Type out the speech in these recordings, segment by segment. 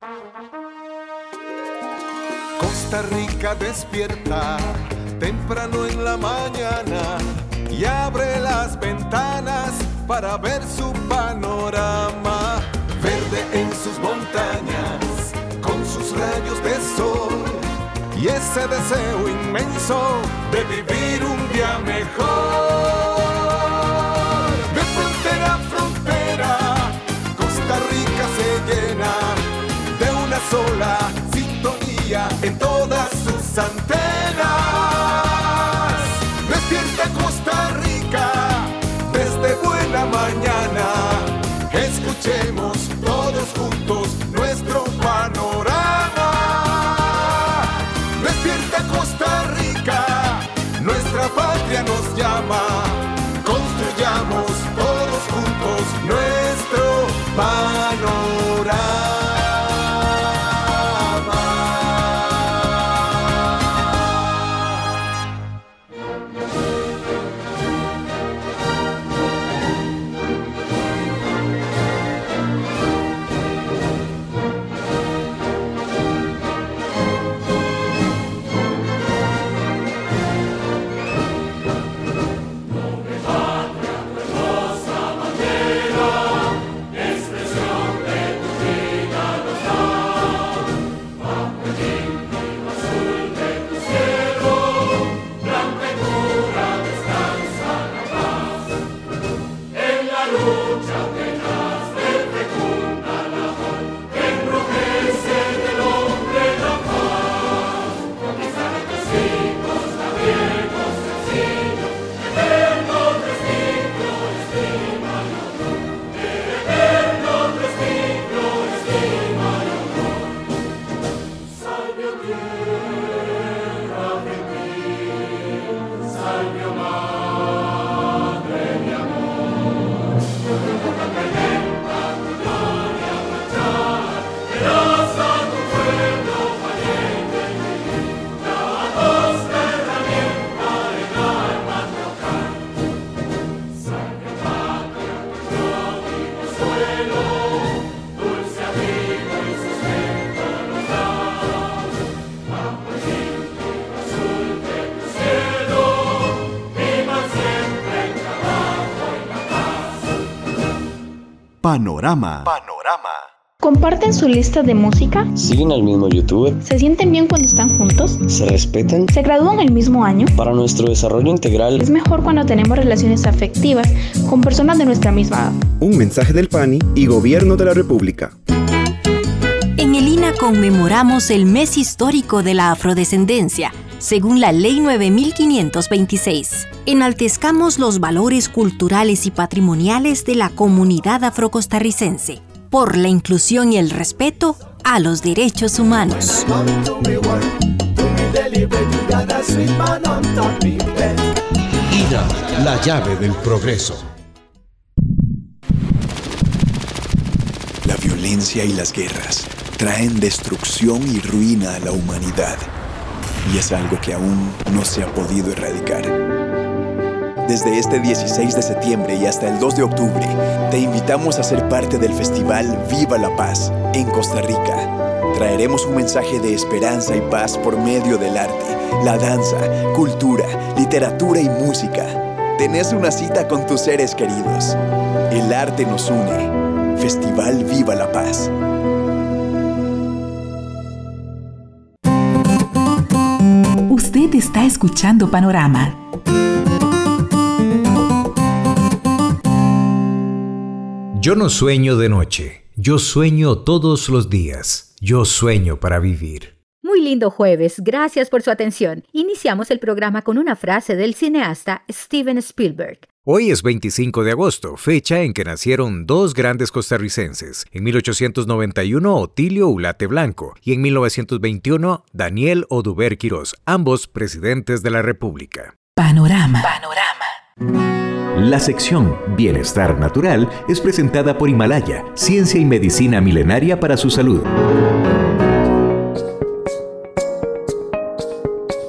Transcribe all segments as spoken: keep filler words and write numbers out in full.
Costa Rica despierta temprano en la mañana y abre las ventanas para ver su panorama. Verde en sus montañas, con sus rayos de sol y ese deseo inmenso de vivir un día mejor. De frontera a frontera, Costa Rica se llena de una sola sintonía en todas sus antenas. Despierta Costa Rica desde buena mañana. Escuchemos todos juntos nuestro panorama. Despierta Costa Rica, nuestra patria nos llama. Construyamos todos juntos nuestro panorama. Panorama. Panorama. ¿Comparten su lista de música? ¿Siguen al mismo youtuber? ¿Se sienten bien cuando están juntos? ¿Se respetan? ¿Se gradúan el mismo año? Para nuestro desarrollo integral Es mejor cuando tenemos relaciones afectivas con personas de nuestra misma edad. Un mensaje del P A N I y Gobierno de la República. En el I N A conmemoramos el mes histórico de la afrodescendencia, según la Ley nueve mil quinientos veintiséis. Enaltezcamos los valores culturales y patrimoniales de la comunidad afrocostarricense, por la inclusión y el respeto a los derechos humanos. I N A, la llave del progreso. La violencia y las guerras traen destrucción y ruina a la humanidad, y es algo que aún no se ha podido erradicar. Desde este dieciséis de septiembre y hasta el dos de octubre, te invitamos a ser parte del festival Viva la Paz en Costa Rica. Traeremos un mensaje de esperanza y paz por medio del arte, la danza, cultura, literatura y música. Tenés una cita con tus seres queridos. El arte nos une. Festival Viva la Paz. Usted está escuchando Panorama. Yo no sueño de noche, yo sueño todos los días, yo sueño para vivir. Muy lindo jueves, gracias por su atención. Iniciamos el programa con una frase del cineasta Steven Spielberg. Hoy es veinticinco de agosto, fecha en que nacieron dos grandes costarricenses. En mil ochocientos noventa y uno, Otilio Ulate Blanco, y en mil novecientos veintiuno, Daniel Oduber Quirós, ambos presidentes de la República. Panorama. Panorama. La sección Bienestar Natural es presentada por Himalaya, ciencia y medicina milenaria para su salud.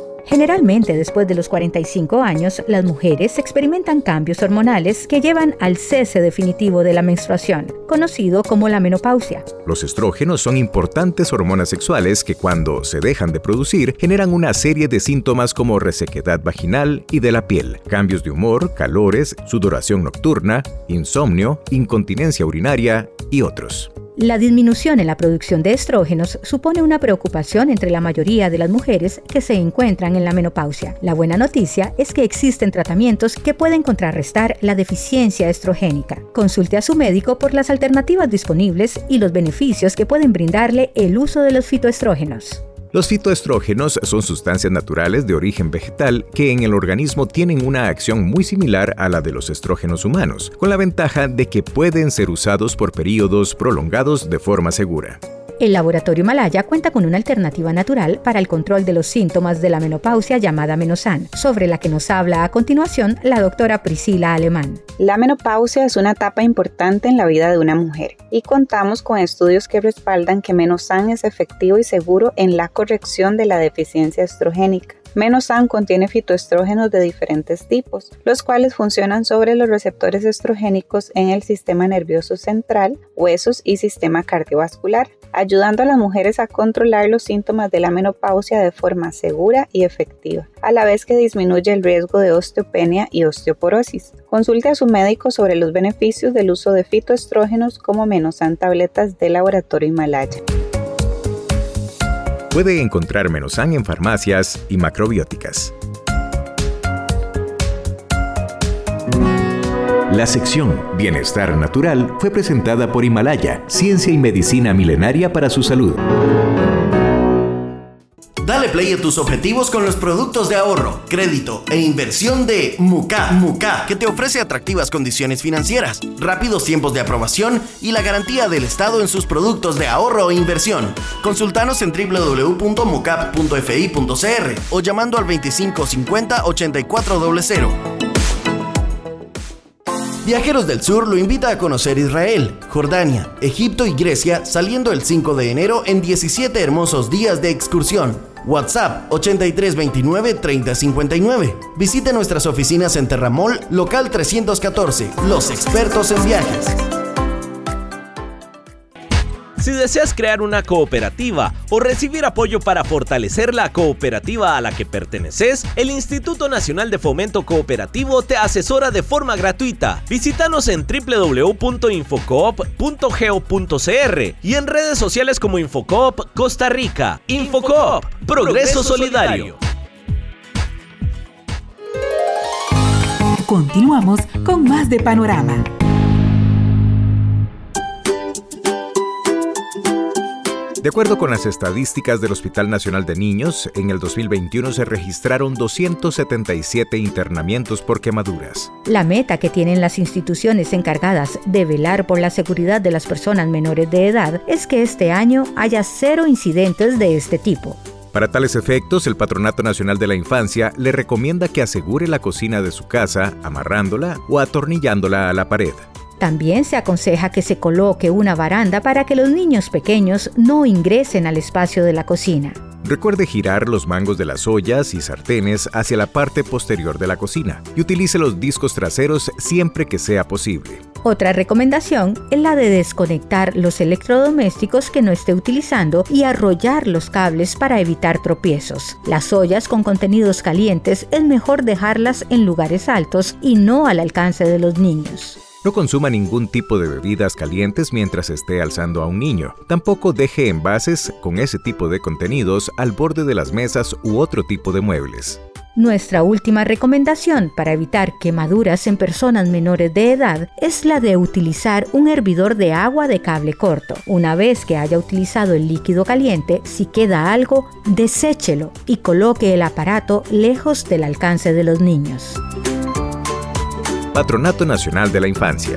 Generalmente, después de los cuarenta y cinco años, las mujeres experimentan cambios hormonales que llevan al cese definitivo de la menstruación, conocido como la menopausia. Los estrógenos son importantes hormonas sexuales que cuando se dejan de producir generan una serie de síntomas como resequedad vaginal y de la piel, cambios de humor, calores, sudoración nocturna, insomnio, incontinencia urinaria y otros. La disminución en la producción de estrógenos supone una preocupación entre la mayoría de las mujeres que se encuentran en la menopausia. La buena noticia es que existen tratamientos que pueden contrarrestar la deficiencia estrogénica. Consulte a su médico por las alternativas disponibles y los beneficios que pueden brindarle el uso de los fitoestrógenos. Los fitoestrógenos son sustancias naturales de origen vegetal que en el organismo tienen una acción muy similar a la de los estrógenos humanos, con la ventaja de que pueden ser usados por periodos prolongados de forma segura. El Laboratorio Himalaya cuenta con una alternativa natural para el control de los síntomas de la menopausia llamada Menosan, sobre la que nos habla a continuación la doctora Priscila Alemán. La menopausia es una etapa importante en la vida de una mujer y contamos con estudios que respaldan que Menosan es efectivo y seguro en la corrección de la deficiencia estrogénica. Menosan contiene fitoestrógenos de diferentes tipos, los cuales funcionan sobre los receptores estrogénicos en el sistema nervioso central, huesos y sistema cardiovascular, ayudando a las mujeres a controlar los síntomas de la menopausia de forma segura y efectiva, a la vez que disminuye el riesgo de osteopenia y osteoporosis. Consulte a su médico sobre los beneficios del uso de fitoestrógenos como Menosan tabletas del Laboratorio Himalaya. Puede encontrar Menosan en farmacias y macrobióticas. La sección Bienestar Natural fue presentada por Himalaya, ciencia y medicina milenaria para su salud. Dale play a tus objetivos con los productos de ahorro, crédito e inversión de Muka Muka, que te ofrece atractivas condiciones financieras, rápidos tiempos de aprobación y la garantía del Estado en sus productos de ahorro e inversión. Consultanos en doble u doble u doble u punto mucap punto f i punto c r o llamando al veinticinco cincuenta ochenta y cuatro cero. Viajeros del Sur lo invita a conocer Israel, Jordania, Egipto y Grecia saliendo el cinco de enero en diecisiete hermosos días de excursión. WhatsApp ochenta y tres veintinueve treinta cincuenta y nueve. Visite nuestras oficinas en Terramol, local trescientos catorce, los expertos en viajes. Si deseas crear una cooperativa o recibir apoyo para fortalecer la cooperativa a la que perteneces, el Instituto Nacional de Fomento Cooperativo te asesora de forma gratuita. Visítanos en doble u doble u doble u punto infocoop punto geo punto c r y en redes sociales como Infocoop Costa Rica. Infocoop, progreso solidario. Continuamos con más de Panorama. De acuerdo con las estadísticas del Hospital Nacional de Niños, en el dos mil veintiuno se registraron doscientos setenta y siete internamientos por quemaduras. La meta que tienen las instituciones encargadas de velar por la seguridad de las personas menores de edad es que este año haya cero incidentes de este tipo. Para tales efectos, el Patronato Nacional de la Infancia le recomienda que asegure la cocina de su casa amarrándola o atornillándola a la pared. También se aconseja que se coloque una baranda para que los niños pequeños no ingresen al espacio de la cocina. Recuerde girar los mangos de las ollas y sartenes hacia la parte posterior de la cocina y utilice los discos traseros siempre que sea posible. Otra recomendación es la de desconectar los electrodomésticos que no esté utilizando y arrollar los cables para evitar tropiezos. Las ollas con contenidos calientes es mejor dejarlas en lugares altos y no al alcance de los niños. No consuma ningún tipo de bebidas calientes mientras esté alzando a un niño. Tampoco deje envases con ese tipo de contenidos al borde de las mesas u otro tipo de muebles. Nuestra última recomendación para evitar quemaduras en personas menores de edad es la de utilizar un hervidor de agua de cable corto. Una vez que haya utilizado el líquido caliente, si queda algo, deséchelo y coloque el aparato lejos del alcance de los niños. Patronato Nacional de la Infancia.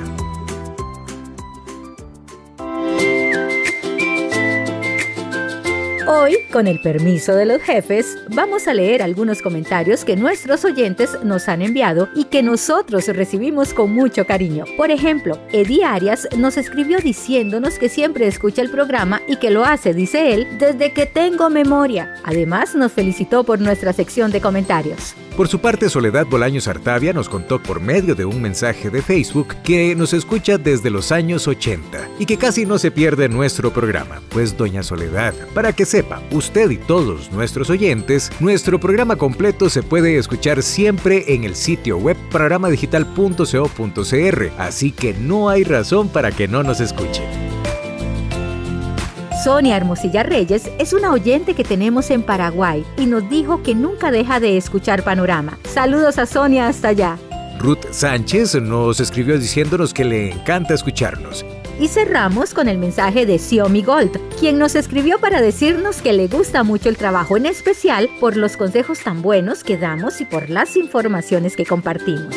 Hoy, con el permiso de los jefes, vamos a leer algunos comentarios que nuestros oyentes nos han enviado y que nosotros recibimos con mucho cariño. Por ejemplo, Eddie Arias nos escribió diciéndonos que siempre escucha el programa y que lo hace, dice él, desde que tengo memoria. Además, nos felicitó por nuestra sección de comentarios. Por su parte, Soledad Bolaños Artavia nos contó por medio de un mensaje de Facebook que nos escucha desde los años ochenta y que casi no se pierde nuestro programa. Pues, doña Soledad, para que sepa, usted y todos nuestros oyentes, nuestro programa completo se puede escuchar siempre en el sitio web panorama digital punto co punto cr, así que no hay razón para que no nos escuche. Sonia Hermosilla Reyes es una oyente que tenemos en Paraguay y nos dijo que nunca deja de escuchar Panorama. Saludos a Sonia hasta allá. Ruth Sánchez nos escribió diciéndonos que le encanta escucharnos. Y cerramos con el mensaje de Xiomi Gold, quien nos escribió para decirnos que le gusta mucho el trabajo, en especial por los consejos tan buenos que damos y por las informaciones que compartimos.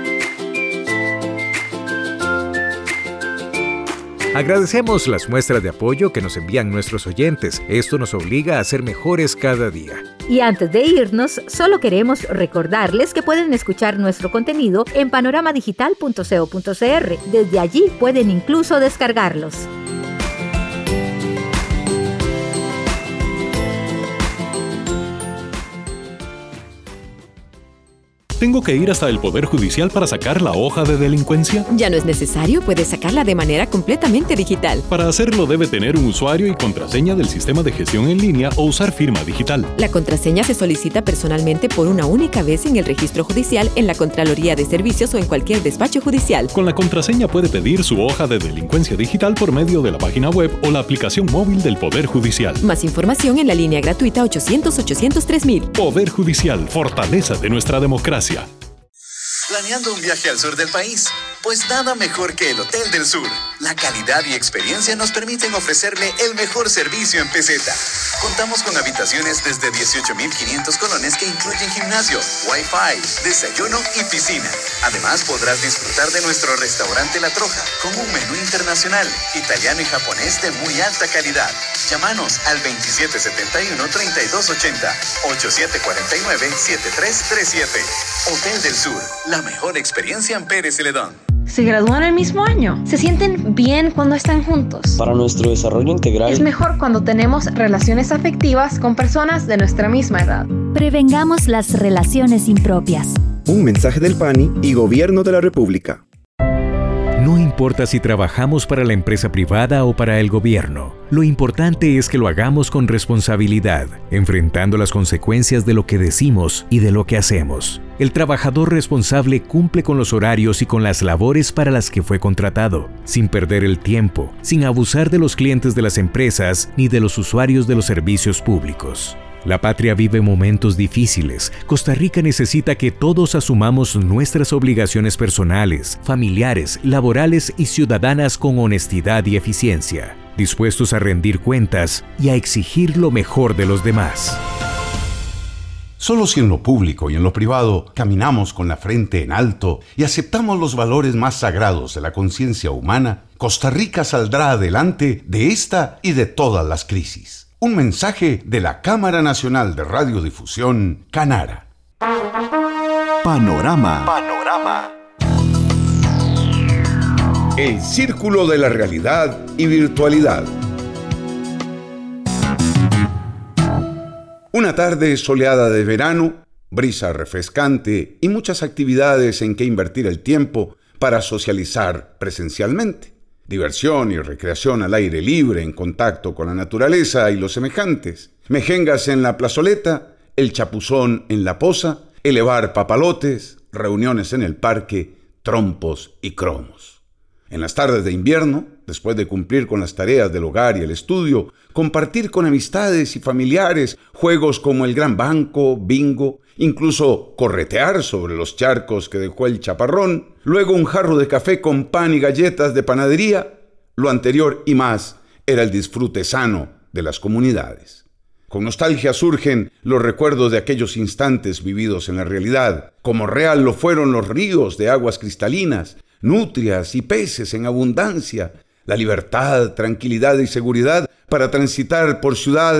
Agradecemos las muestras de apoyo que nos envían nuestros oyentes. Esto nos obliga a ser mejores cada día. Y antes de irnos, solo queremos recordarles que pueden escuchar nuestro contenido en panorama digital punto co punto cr. Desde allí pueden incluso descargarlos. ¿Tengo que ir hasta el Poder Judicial para sacar la hoja de delincuencia? Ya no es necesario, puedes sacarla de manera completamente digital. Para hacerlo debe tener un usuario y contraseña del sistema de gestión en línea o usar firma digital. La contraseña se solicita personalmente por una única vez en el registro judicial, en la Contraloría de Servicios o en cualquier despacho judicial. Con la contraseña puede pedir su hoja de delincuencia digital por medio de la página web o la aplicación móvil del Poder Judicial. Más información en la línea gratuita ochocientos, ochocientos tres mil. Poder Judicial, fortaleza de nuestra democracia. ¿Planeando un viaje al sur del país? Pues nada mejor que el Hotel del Sur. La calidad y experiencia nos permiten ofrecerle el mejor servicio en peseta. Contamos con habitaciones desde dieciocho mil quinientos colones que incluyen gimnasio, wifi, desayuno y piscina. Además podrás disfrutar de nuestro restaurante La Troja con un menú internacional, italiano y japonés de muy alta calidad. Llámanos al veintisiete setenta y uno, treinta y dos ochenta, ochenta y siete cuarenta y nueve, setenta y tres treinta y siete. Hotel del Sur, la mejor experiencia en Pérez Celedón. ¿Se gradúan el mismo año? ¿Se sienten bien cuando están juntos? Para nuestro desarrollo integral es mejor cuando tenemos relaciones afectivas con personas de nuestra misma edad. Prevengamos las relaciones impropias. Un mensaje del PANI y Gobierno de la República. No importa si trabajamos para la empresa privada o para el gobierno, lo importante es que lo hagamos con responsabilidad, enfrentando las consecuencias de lo que decimos y de lo que hacemos. El trabajador responsable cumple con los horarios y con las labores para las que fue contratado, sin perder el tiempo, sin abusar de los clientes de las empresas ni de los usuarios de los servicios públicos. La patria vive momentos difíciles. Costa Rica necesita que todos asumamos nuestras obligaciones personales, familiares, laborales y ciudadanas con honestidad y eficiencia, dispuestos a rendir cuentas y a exigir lo mejor de los demás. Solo si en lo público y en lo privado caminamos con la frente en alto y aceptamos los valores más sagrados de la conciencia humana, Costa Rica saldrá adelante de esta y de todas las crisis. Un mensaje de la Cámara Nacional de Radiodifusión, Canara. Panorama. Panorama. El círculo de la realidad y virtualidad. Una tarde soleada de verano, brisa refrescante y muchas actividades en que invertir el tiempo para socializar presencialmente. Diversión y recreación al aire libre en contacto con la naturaleza y los semejantes. Mejengas en la plazoleta, el chapuzón en la poza, elevar papalotes, reuniones en el parque, trompos y cromos. En las tardes de invierno, después de cumplir con las tareas del hogar y el estudio, compartir con amistades y familiares juegos como el gran banco, bingo, incluso corretear sobre los charcos que dejó el chaparrón, luego un jarro de café con pan y galletas de panadería. Lo anterior y más era el disfrute sano de las comunidades. Con nostalgia surgen los recuerdos de aquellos instantes vividos en la realidad, como real lo fueron los ríos de aguas cristalinas, nutrias y peces en abundancia, la libertad, tranquilidad y seguridad para transitar por ciudades,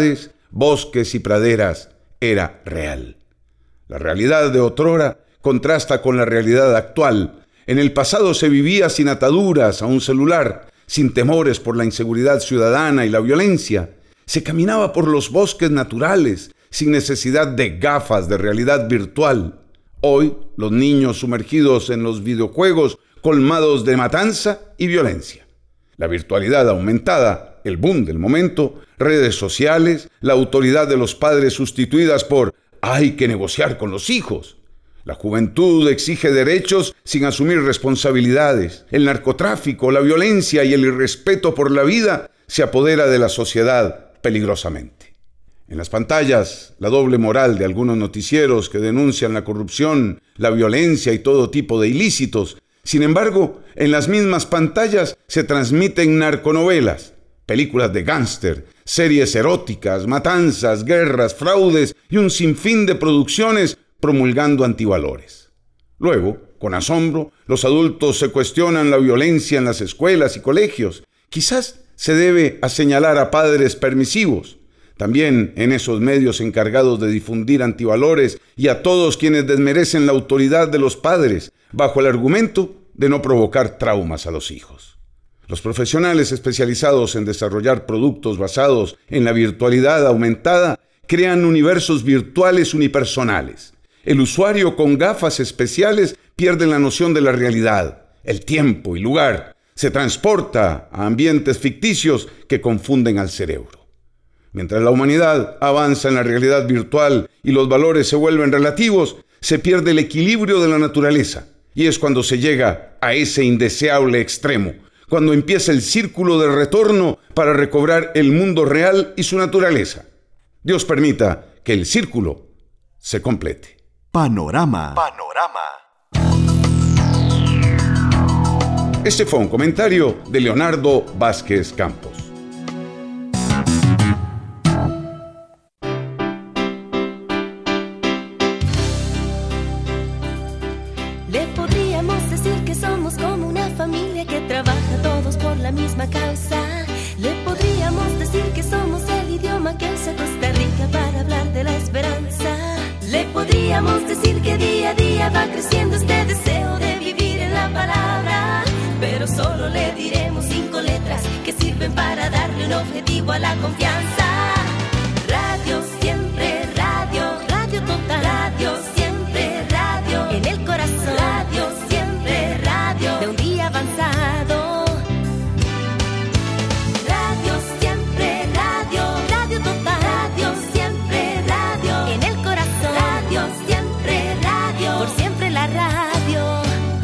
bosques y praderas era real. La realidad de otrora contrasta con la realidad actual. En el pasado se vivía sin ataduras a un celular, sin temores por la inseguridad ciudadana y la violencia. Se caminaba por los bosques naturales, sin necesidad de gafas de realidad virtual. Hoy, los niños sumergidos en los videojuegos colmados de matanza y violencia. La virtualidad aumentada, el boom del momento, redes sociales, la autoridad de los padres sustituidas por «hay que negociar con los hijos». La juventud exige derechos sin asumir responsabilidades. El narcotráfico, la violencia y el irrespeto por la vida se apodera de la sociedad peligrosamente. En las pantallas, la doble moral de algunos noticieros que denuncian la corrupción, la violencia y todo tipo de ilícitos. Sin embargo, en las mismas pantallas se transmiten narconovelas, películas de gángster, series eróticas, matanzas, guerras, fraudes y un sinfín de producciones promulgando antivalores. Luego, con asombro, los adultos se cuestionan la violencia en las escuelas y colegios. Quizás se debe a señalar a padres permisivos. También en esos medios encargados de difundir antivalores y a todos quienes desmerecen la autoridad de los padres, bajo el argumento de no provocar traumas a los hijos. Los profesionales especializados en desarrollar productos basados en la virtualidad aumentada crean universos virtuales unipersonales. El usuario con gafas especiales pierde la noción de la realidad, el tiempo y lugar. Se transporta a ambientes ficticios que confunden al cerebro. Mientras la humanidad avanza en la realidad virtual y los valores se vuelven relativos, se pierde el equilibrio de la naturaleza. Y es cuando se llega a ese indeseable extremo, cuando empieza el círculo de retorno para recobrar el mundo real y su naturaleza. Dios permita que el círculo se complete. Panorama. Panorama. Este fue un comentario de Leonardo Vázquez Campos. Le podríamos decir que somos como una familia que trabaja todos por la misma causa. Le podríamos decir que somos el idioma que usa Costa Rica para hablar de la esperanza. Le podríamos decir que día a día va creciendo este deseo de vivir en la palabra. Pero solo le diremos cinco letras que sirven para darle un objetivo a la confianza. Radio siempre, radio, radio total, radio siempre, radio en el corazón, radio siempre, radio de un día avanzado. Radio siempre, radio, radio total, radio siempre, radio en el corazón, radio siempre, radio por siempre la radio.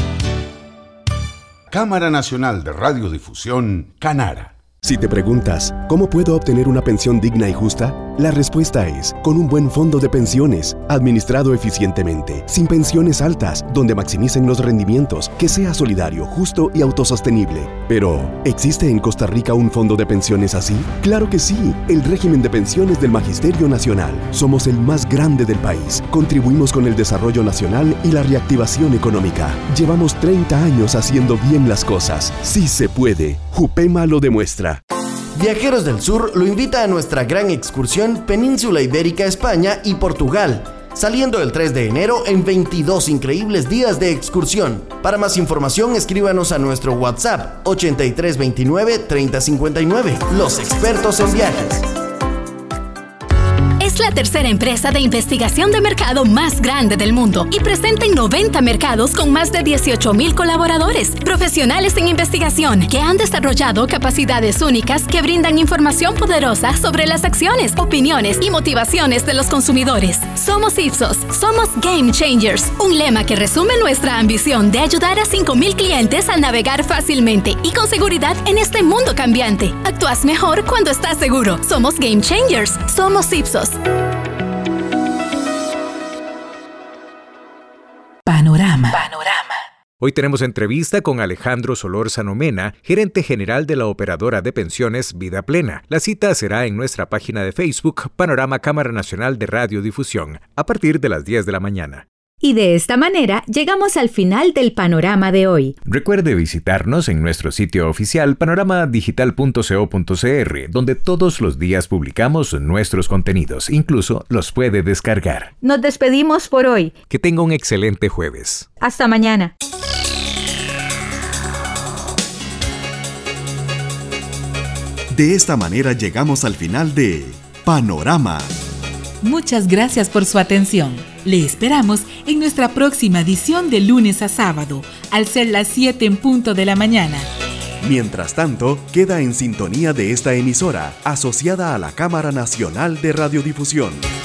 Cámara Nacional de Radiodifusión, Canara. Si te preguntas, ¿cómo puedo obtener una pensión digna y justa? La respuesta es, con un buen fondo de pensiones, administrado eficientemente, sin pensiones altas, donde maximicen los rendimientos, que sea solidario, justo y autosostenible. Pero, ¿existe en Costa Rica un fondo de pensiones así? ¡Claro que sí! El régimen de pensiones del Magisterio Nacional. Somos el más grande del país. Contribuimos con el desarrollo nacional y la reactivación económica. Llevamos treinta años haciendo bien las cosas. ¡Sí se puede! Jupema lo demuestra. Viajeros del Sur lo invita a nuestra gran excursión Península Ibérica, España y Portugal, saliendo el tres de enero en veintidós increíbles días de excursión. Para más información, escríbanos a nuestro WhatsApp ochenta y tres veintinueve treinta cincuenta y nueve. Los expertos en viajes. Es la tercera empresa de investigación de mercado más grande del mundo y presente en noventa mercados con más de dieciocho mil colaboradores, profesionales en investigación que han desarrollado capacidades únicas que brindan información poderosa sobre las acciones, opiniones y motivaciones de los consumidores. Somos Ipsos, somos Game Changers, un lema que resume nuestra ambición de ayudar a cinco mil clientes a navegar fácilmente y con seguridad en este mundo cambiante. Actúas mejor cuando estás seguro. Somos Game Changers, somos Ipsos. Panorama. Panorama. Hoy tenemos entrevista con Alejandro Solórzano Mena, gerente general de la operadora de pensiones Vida Plena. La cita será en nuestra página de Facebook, Panorama Cámara Nacional de Radiodifusión, a partir de las diez de la mañana. Y de esta manera llegamos al final del panorama de hoy. Recuerde visitarnos en nuestro sitio oficial panorama digital punto co punto cr, donde todos los días publicamos nuestros contenidos, incluso los puede descargar. Nos despedimos por hoy. Que tenga un excelente jueves. Hasta mañana. De esta manera llegamos al final de Panorama. Muchas gracias por su atención. Le esperamos en nuestra próxima edición de lunes a sábado, al ser las siete en punto de la mañana. Mientras tanto, queda en sintonía de esta emisora, asociada a la Cámara Nacional de Radiodifusión.